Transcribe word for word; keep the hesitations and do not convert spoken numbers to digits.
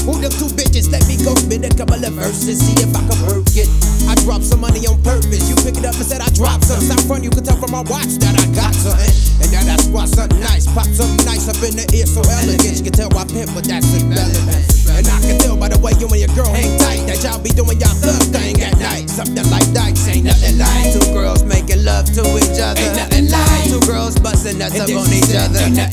Who them two bitches? Let me go spit a couple of verses, see if I can work it. I dropped some money on purpose. You pick it up and said I dropped some. Stop front, you can tell from my watch that I got something. And now I squat something nice, pop something nice up in the ear, so elegant. You can tell I pimp, but that's irrelevant. And I can tell by the way you and your girl hang tight that y'all be doing y'all thug thing at night. Something like dice, ain't nothing like two girls making love to each other. Ain't nothing like two girls busting nuts up on each other.